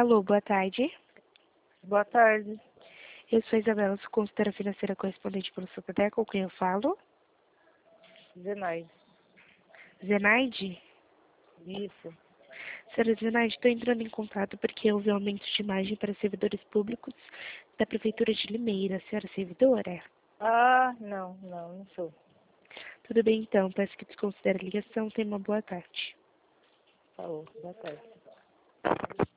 Alô, boa tarde. Boa tarde. Eu sou a Isabela, sou consultora financeira correspondente pelo Santander, com quem eu falo? Zenaide. Zenaide? Isso. Senhora Zenaide, estou entrando em contato porque houve aumento de imagem para servidores públicos da Prefeitura de Limeira. A senhora é servidora? Não sou. Tudo bem, então. Peço que desconsidere a ligação. Tenha uma boa tarde. Falou, boa tarde.